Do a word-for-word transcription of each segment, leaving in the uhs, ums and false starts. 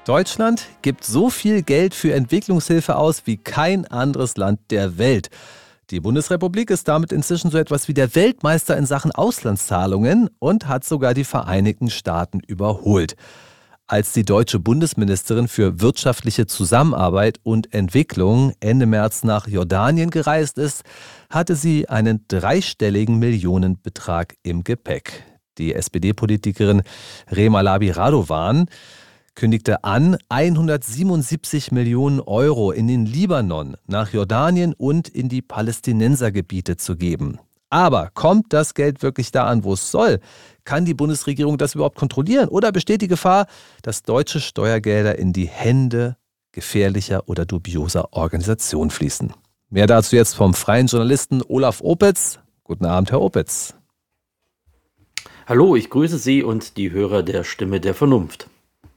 Deutschland gibt so viel Geld für Entwicklungshilfe aus wie kein anderes Land der Welt. Die Bundesrepublik ist damit inzwischen so etwas wie der Weltmeister in Sachen Auslandszahlungen und hat sogar die Vereinigten Staaten überholt. Als die deutsche Bundesministerin für wirtschaftliche Zusammenarbeit und Entwicklung Ende März nach Jordanien gereist ist, hatte sie einen dreistelligen Millionenbetrag im Gepäck. Die S P D-Politikerin Rema Labi-Radovan kündigte an, hundertsiebenundsiebzig Millionen Euro in den Libanon, nach Jordanien und in die Palästinensergebiete zu geben. Aber kommt das Geld wirklich da an, wo es soll? Kann die Bundesregierung das überhaupt kontrollieren? Oder besteht die Gefahr, dass deutsche Steuergelder in die Hände gefährlicher oder dubioser Organisationen fließen? Mehr dazu jetzt vom freien Journalisten Olaf Opitz. Guten Abend, Herr Opitz. Hallo, ich grüße Sie und die Hörer der Stimme der Vernunft.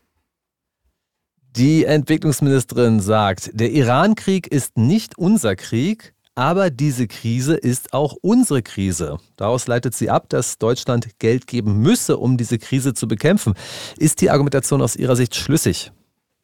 Die Entwicklungsministerin sagt, der Iran-Krieg ist nicht unser Krieg, aber diese Krise ist auch unsere Krise. Daraus leitet sie ab, dass Deutschland Geld geben müsse, um diese Krise zu bekämpfen. Ist die Argumentation aus Ihrer Sicht schlüssig?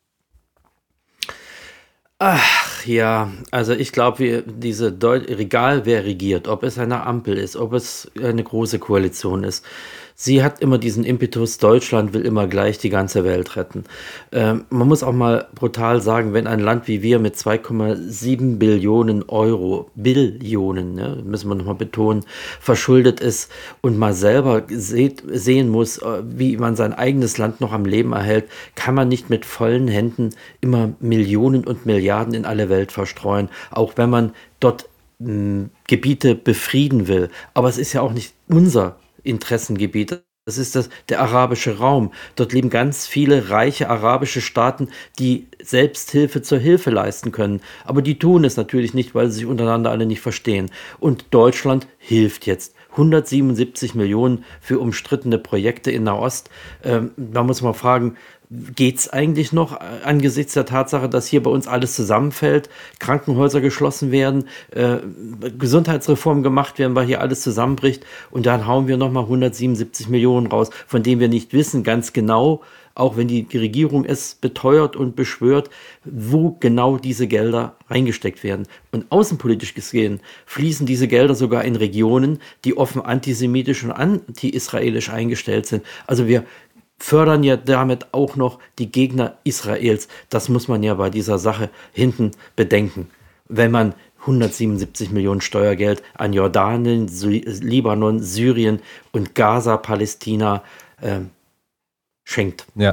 Ach ja, also ich glaube, diese Deu- egal wer regiert, ob es eine Ampel ist, ob es eine große Koalition ist, sie hat immer diesen Impetus, Deutschland will immer gleich die ganze Welt retten. Ähm, man muss auch mal brutal sagen, wenn ein Land wie wir mit zwei Komma sieben Billionen Euro, Billionen, ne, müssen wir nochmal betonen, verschuldet ist und mal selber seht, sehen muss, wie man sein eigenes Land noch am Leben erhält, kann man nicht mit vollen Händen immer Millionen und Milliarden in alle Welt verstreuen, auch wenn man dort mh, Gebiete befrieden will. Aber es ist ja auch nicht unser Interessengebiet. Das ist das, der arabische Raum. Dort leben ganz viele reiche arabische Staaten, die Selbsthilfe zur Hilfe leisten können. Aber die tun es natürlich nicht, weil sie sich untereinander alle nicht verstehen. Und Deutschland hilft jetzt. hundertsiebenundsiebzig Millionen für umstrittene Projekte in Nahost. Ähm, da muss man fragen, geht es eigentlich noch angesichts der Tatsache, dass hier bei uns alles zusammenfällt, Krankenhäuser geschlossen werden, äh, Gesundheitsreformen gemacht werden, weil hier alles zusammenbricht und dann hauen wir nochmal hundertsiebenundsiebzig Millionen raus, von denen wir nicht wissen ganz genau, auch wenn die Regierung es beteuert und beschwört, wo genau diese Gelder reingesteckt werden. Und außenpolitisch gesehen fließen diese Gelder sogar in Regionen, die offen antisemitisch und anti-israelisch eingestellt sind. Also wir fördern ja damit auch noch die Gegner Israels. Das muss man ja bei dieser Sache hinten bedenken. Wenn man hundertsiebenundsiebzig Millionen Steuergeld an Jordanien, Sy- Libanon, Syrien und Gaza, Palästina äh, schenkt. Ja,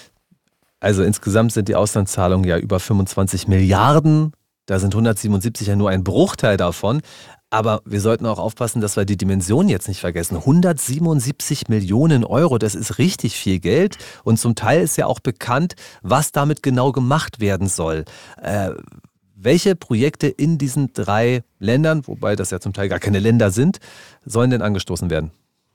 also insgesamt sind die Auslandszahlungen ja über fünfundzwanzig Milliarden. Da sind hundertsiebenundsiebzig ja nur ein Bruchteil davon. Aber wir sollten auch aufpassen, dass wir die Dimension jetzt nicht vergessen. hundertsiebenundsiebzig Millionen Euro, das ist richtig viel Geld. Und zum Teil ist ja auch bekannt, was damit genau gemacht werden soll. Äh, welche Projekte in diesen drei Ländern, wobei das ja zum Teil gar keine Länder sind, sollen denn angestoßen werden?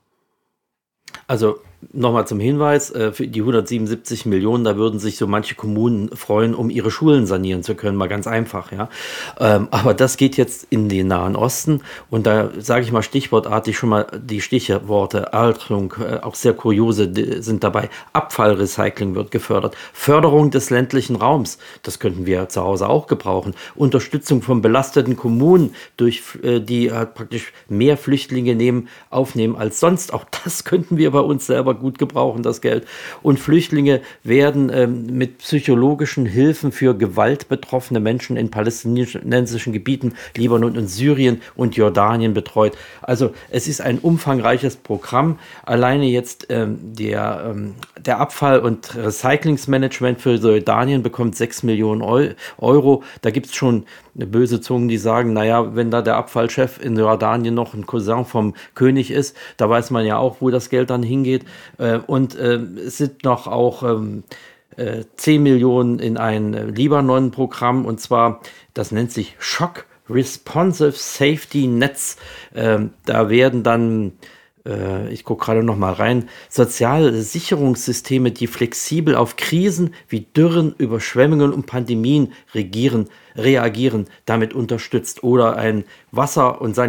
Also nochmal zum Hinweis, äh, für die hundertsiebenundsiebzig Millionen, da würden sich so manche Kommunen freuen, um ihre Schulen sanieren zu können, mal ganz einfach, ja. Ähm, aber das geht jetzt in den Nahen Osten und da sage ich mal stichwortartig schon mal die Stichworte Alterung, äh, auch sehr kuriose d- sind dabei. Abfallrecycling wird gefördert, Förderung des ländlichen Raums, das könnten wir zu Hause auch gebrauchen, Unterstützung von belasteten Kommunen, durch äh, die halt praktisch mehr Flüchtlinge nehmen, aufnehmen als sonst, auch das könnten wir bei uns selber gut gebrauchen, das Geld. Und Flüchtlinge werden ähm, mit psychologischen Hilfen für gewaltbetroffene Menschen in palästinensischen Gebieten, Libanon und Syrien und Jordanien betreut. Also es ist ein umfangreiches Programm. Alleine jetzt ähm, der, ähm, der Abfall- und Recyclingsmanagement für Jordanien bekommt sechs Millionen Euro. Da gibt es schon böse Zungen, die sagen, naja, wenn da der Abfallchef in Jordanien noch ein Cousin vom König ist, da weiß man ja auch, wo das Geld dann hingeht. Äh, und äh, es sind noch auch ähm, äh, zehn Millionen in ein äh, Libanon-Programm und zwar, das nennt sich Shock Responsive Safety Nets. Ähm, da werden dann äh, ich gucke gerade noch mal rein, soziale Sicherungssysteme, die flexibel auf Krisen wie Dürren, Überschwemmungen und Pandemien regieren, reagieren, damit unterstützt. Oder ein Wasser- und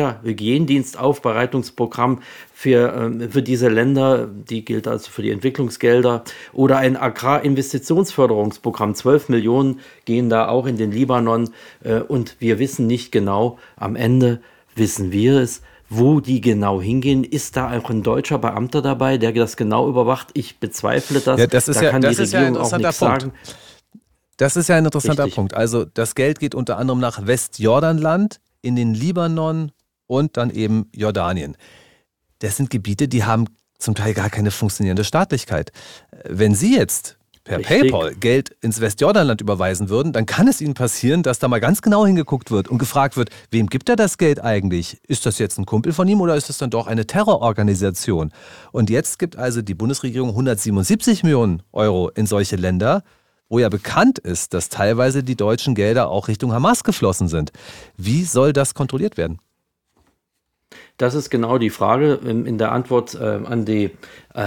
Sanitär-Hygienedienst-Aufbereitungsprogramm für, ähm, für diese Länder, die gilt also für die Entwicklungsgelder. Oder ein Agrarinvestitionsförderungsprogramm, zwölf Millionen gehen da auch in den Libanon. Äh, und wir wissen nicht genau, am Ende wissen wir es, wo die genau hingehen. Ist da auch ein deutscher Beamter dabei, der das genau überwacht? Ich bezweifle das. Ja, das ist Da ja, kann das die ist ja ein Regierung auch interessanter nichts Punkt. sagen. Das ist ja ein interessanter Richtig. Punkt. Also das Geld geht unter anderem nach Westjordanland, in den Libanon und dann eben Jordanien. Das sind Gebiete, die haben zum Teil gar keine funktionierende Staatlichkeit. Wenn Sie jetzt per Richtig. PayPal Geld ins Westjordanland überweisen würden, dann kann es Ihnen passieren, dass da mal ganz genau hingeguckt wird und gefragt wird, wem gibt er das Geld eigentlich? Ist das jetzt ein Kumpel von ihm oder ist das dann doch eine Terrororganisation? Und jetzt gibt also die Bundesregierung hundertsiebenundsiebzig Millionen Euro in solche Länder, wo ja bekannt ist, dass teilweise die deutschen Gelder auch Richtung Hamas geflossen sind. Wie soll das kontrolliert werden? Das ist genau die Frage in, in der Antwort äh, an die äh,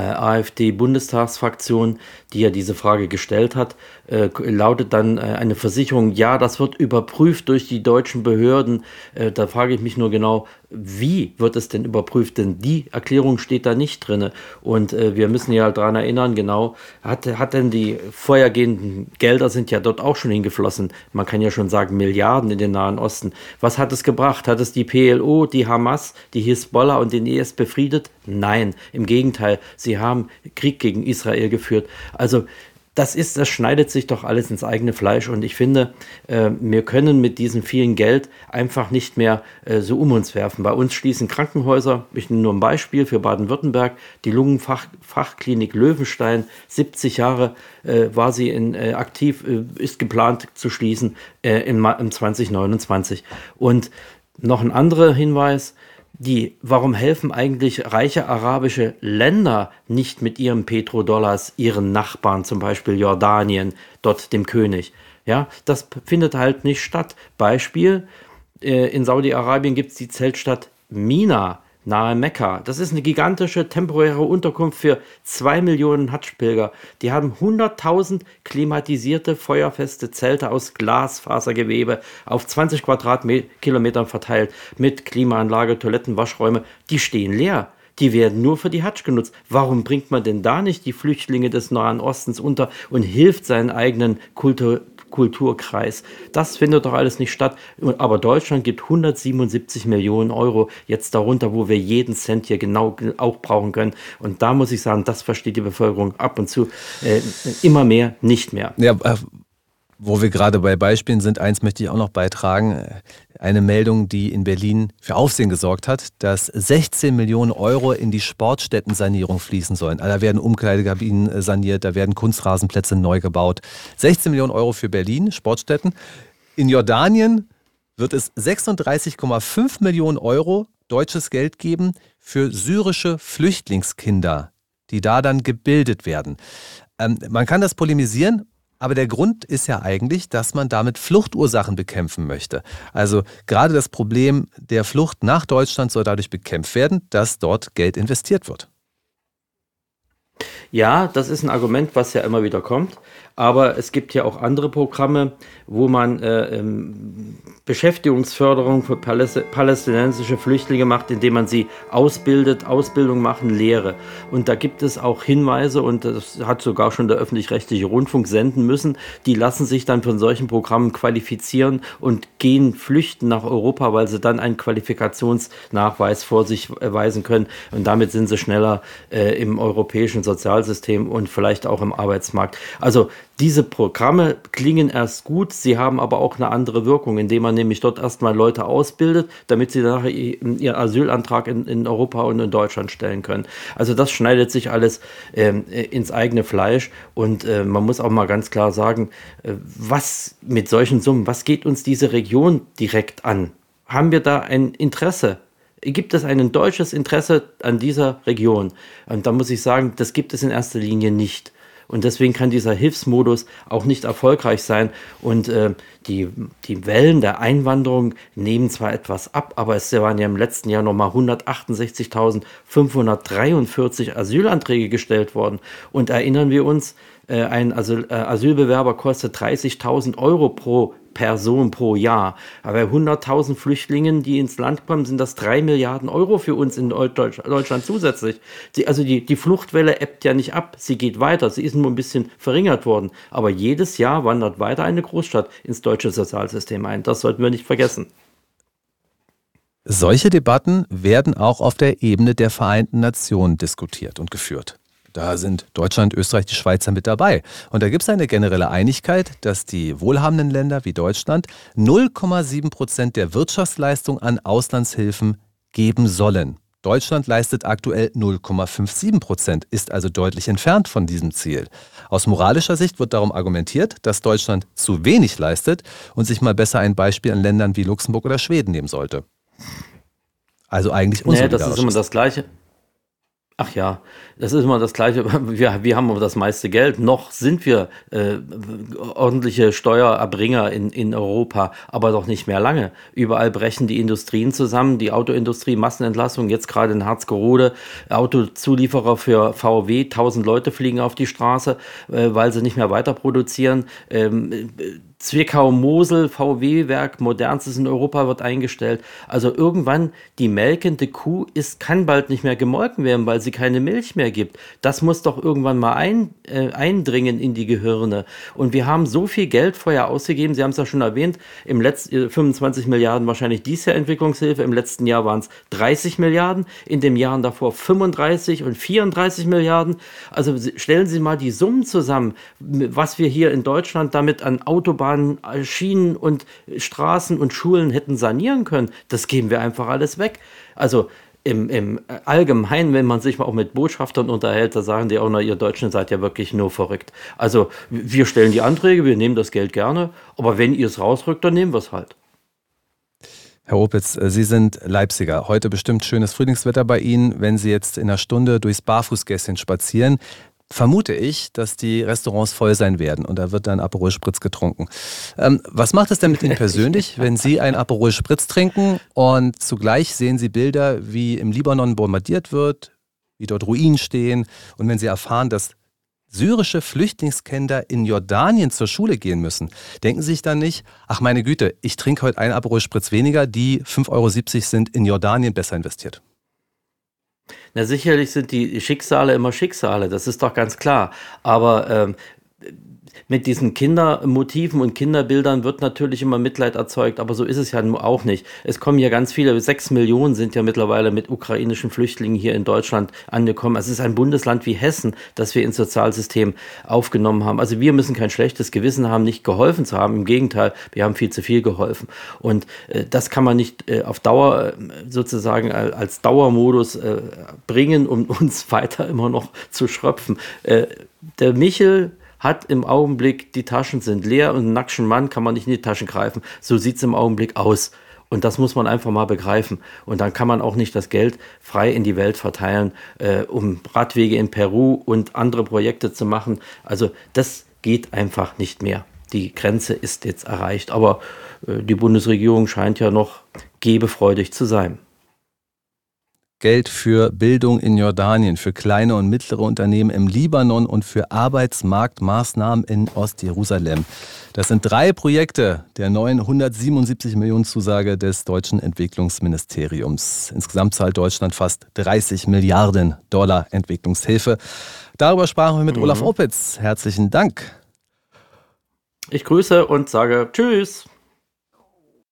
AfD-Bundestagsfraktion, die ja diese Frage gestellt hat, äh, lautet dann äh, eine Versicherung, ja, das wird überprüft durch die deutschen Behörden. Äh, da frage ich mich nur genau, wie wird es denn überprüft? Denn die Erklärung steht da nicht drin. Und äh, wir müssen ja daran erinnern, genau, hat, hat denn die vorhergehenden Gelder sind ja dort auch schon hingeflossen. Man kann ja schon sagen, Milliarden in den Nahen Osten. Was hat es gebracht? Hat es die P L O, die Hamas, die Hisbollah und den I S befriedet? Nein, im Gegenteil. Sie haben Krieg gegen Israel geführt. Also das ist, das schneidet sich doch alles ins eigene Fleisch und ich finde, äh, wir können mit diesem vielen Geld einfach nicht mehr äh, so um uns werfen. Bei uns schließen Krankenhäuser, ich nehme nur ein Beispiel für Baden-Württemberg, die Lungenfachklinik Löwenstein, siebzig Jahre äh, war sie in, äh, aktiv, äh, ist geplant zu schließen äh, im, im zwanzig neunundzwanzig. Und noch ein anderer Hinweis, die, warum helfen eigentlich reiche arabische Länder nicht mit ihren Petrodollars ihren Nachbarn, zum Beispiel Jordanien, dort dem König? Ja, das findet halt nicht statt. Beispiel, äh, in Saudi-Arabien gibt es die Zeltstadt Mina nahe Mekka. Das ist eine gigantische temporäre Unterkunft für zwei Millionen Hadschpilger. Die haben hunderttausend klimatisierte, feuerfeste Zelte aus Glasfasergewebe auf zwanzig Quadratkilometern verteilt mit Klimaanlage, Toiletten, Waschräume. Die stehen leer. Die werden nur für die Hadsch genutzt. Warum bringt man denn da nicht die Flüchtlinge des Nahen Ostens unter und hilft seinen eigenen Kultur Kulturkreis? Das findet doch alles nicht statt. Aber Deutschland gibt hundertsiebenundsiebzig Millionen Euro jetzt darunter, wo wir jeden Cent hier genau auch brauchen können. Und da muss ich sagen, das versteht die Bevölkerung ab und zu äh, immer mehr nicht mehr. Ja, äh, wo wir gerade bei Beispielen sind, eins möchte ich auch noch beitragen. Eine Meldung, die in Berlin für Aufsehen gesorgt hat, dass sechzehn Millionen Euro in die Sportstättensanierung fließen sollen. Da werden Umkleidekabinen saniert, da werden Kunstrasenplätze neu gebaut. sechzehn Millionen Euro für Berlin, Sportstätten. In Jordanien wird es sechsunddreißig Komma fünf Millionen Euro deutsches Geld geben für syrische Flüchtlingskinder, die da dann gebildet werden. Ähm, man kann das polemisieren, aber der Grund ist ja eigentlich, dass man damit Fluchtursachen bekämpfen möchte. Also gerade das Problem der Flucht nach Deutschland soll dadurch bekämpft werden, dass dort Geld investiert wird. Ja, das ist ein Argument, was ja immer wieder kommt. Aber es gibt ja auch andere Programme, wo man äh, ähm, Beschäftigungsförderung für Paläst- palästinensische Flüchtlinge macht, indem man sie ausbildet, Ausbildung machen, Lehre. Und da gibt es auch Hinweise, und das hat sogar schon der öffentlich-rechtliche Rundfunk senden müssen, die lassen sich dann von solchen Programmen qualifizieren und gehen flüchten nach Europa, weil sie dann einen Qualifikationsnachweis vor sich weisen können. Und damit sind sie schneller äh, im europäischen Sozialsystem und vielleicht auch im Arbeitsmarkt. Also diese Programme klingen erst gut, sie haben aber auch eine andere Wirkung, indem man nämlich dort erstmal Leute ausbildet, damit sie nachher ihren Asylantrag in, in Europa und in Deutschland stellen können. Also das schneidet sich alles ähm, ins eigene Fleisch und äh, man muss auch mal ganz klar sagen, äh, was mit solchen Summen, was geht uns diese Region direkt an? Haben wir da ein Interesse? Gibt es ein deutsches Interesse an dieser Region? Und da muss ich sagen, das gibt es in erster Linie nicht. Und deswegen kann dieser Hilfsmodus auch nicht erfolgreich sein. Und äh, die, die Wellen der Einwanderung nehmen zwar etwas ab, aber es waren ja im letzten Jahr nochmal hundertachtundsechzigtausendfünfhundertdreiundvierzig Asylanträge gestellt worden. Und erinnern wir uns, äh, ein Asyl, äh, Asylbewerber kostet dreißigtausend Euro pro Person pro Jahr. Aber bei hunderttausend Flüchtlingen, die ins Land kommen, sind das drei Milliarden Euro für uns in Deutsch, Deutschland zusätzlich. Die, also die, die Fluchtwelle ebbt ja nicht ab, sie geht weiter, sie ist nur ein bisschen verringert worden. Aber jedes Jahr wandert weiter eine Großstadt ins deutsche Sozialsystem ein. Das sollten wir nicht vergessen. Solche Debatten werden auch auf der Ebene der Vereinten Nationen diskutiert und geführt. Da sind Deutschland, Österreich, die Schweizer mit dabei. Und da gibt es eine generelle Einigkeit, dass die wohlhabenden Länder wie Deutschland null Komma sieben Prozent der Wirtschaftsleistung an Auslandshilfen geben sollen. Deutschland leistet aktuell null Komma siebenundfünfzig Prozent, ist also deutlich entfernt von diesem Ziel. Aus moralischer Sicht wird darum argumentiert, dass Deutschland zu wenig leistet und sich mal besser ein Beispiel an Ländern wie Luxemburg oder Schweden nehmen sollte. Also eigentlich unsolidarisch. Nee, das ist immer das Gleiche. Ach ja, das ist immer das Gleiche. Wir, wir haben aber das meiste Geld. Noch sind wir äh, ordentliche Steuererbringer in, in Europa, aber doch nicht mehr lange. Überall brechen die Industrien zusammen. Die Autoindustrie, Massenentlassung, jetzt gerade in Harzgerode, Autozulieferer für V W, tausend Leute fliegen auf die Straße, äh, weil sie nicht mehr weiter produzieren. Ähm, Zwickau-Mosel, V W-Werk, modernstes in Europa, wird eingestellt. Also irgendwann, die melkende Kuh ist, kann bald nicht mehr gemolken werden, weil sie keine Milch mehr gibt. Das muss doch irgendwann mal ein, äh, eindringen in die Gehirne. Und wir haben so viel Geld vorher ausgegeben, Sie haben es ja schon erwähnt, im letzten fünfundzwanzig Milliarden wahrscheinlich dieses Jahr Entwicklungshilfe, im letzten Jahr waren es dreißig Milliarden, in den Jahren davor fünfunddreißig und vierunddreißig Milliarden. Also stellen Sie mal die Summen zusammen, was wir hier in Deutschland damit an Autobahnen, Schienen und Straßen und Schulen hätten sanieren können. Das geben wir einfach alles weg. Also im, im Allgemeinen, wenn man sich mal auch mit Botschaftern unterhält, da sagen die auch, na, ihr Deutschen seid ja wirklich nur verrückt. Also wir stellen die Anträge, wir nehmen das Geld gerne, aber wenn ihr es rausrückt, dann nehmen wir es halt. Herr Opitz, Sie sind Leipziger. Heute bestimmt schönes Frühlingswetter bei Ihnen. Wenn Sie jetzt in einer Stunde durchs Barfußgässchen spazieren, vermute ich, dass die Restaurants voll sein werden und da wird dann Aperol Spritz getrunken. Ähm, was macht es denn mit Ihnen persönlich, wenn Sie ein Aperol Spritz trinken und zugleich sehen Sie Bilder, wie im Libanon bombardiert wird, wie dort Ruinen stehen und wenn Sie erfahren, dass syrische Flüchtlingskinder in Jordanien zur Schule gehen müssen, denken Sie sich dann nicht, ach meine Güte, ich trinke heute einen Aperol Spritz weniger, die fünf Euro siebzig sind in Jordanien besser investiert? Na, sicherlich sind die Schicksale immer Schicksale, das ist doch ganz klar. Aber ähm, mit diesen Kindermotiven und Kinderbildern wird natürlich immer Mitleid erzeugt, aber so ist es ja auch nicht. Es kommen ja ganz viele, sechs Millionen sind ja mittlerweile mit ukrainischen Flüchtlingen hier in Deutschland angekommen. Es ist ein Bundesland wie Hessen, das wir ins Sozialsystem aufgenommen haben. Also wir müssen kein schlechtes Gewissen haben, nicht geholfen zu haben. Im Gegenteil, wir haben viel zu viel geholfen. Und äh, das kann man nicht äh, auf Dauer äh, sozusagen als Dauermodus äh, bringen, um uns weiter immer noch zu schröpfen. Äh, der Michel hat im Augenblick, die Taschen sind leer und einen nackten Mann kann man nicht in die Taschen greifen. So sieht es im Augenblick aus. Und das muss man einfach mal begreifen. Und dann kann man auch nicht das Geld frei in die Welt verteilen, äh, um Radwege in Peru und andere Projekte zu machen. Also das geht einfach nicht mehr. Die Grenze ist jetzt erreicht. Aber äh, die Bundesregierung scheint ja noch gebefreudig zu sein. Geld für Bildung in Jordanien, für kleine und mittlere Unternehmen im Libanon und für Arbeitsmarktmaßnahmen in Ostjerusalem. Das sind drei Projekte der neuen hundertsiebenundsiebzig Millionen Zusage des deutschen Entwicklungsministeriums. Insgesamt zahlt Deutschland fast dreißig Milliarden Dollar Entwicklungshilfe. Darüber sprachen wir mit mhm. Olaf Opitz. Herzlichen Dank. Ich grüße und sage Tschüss.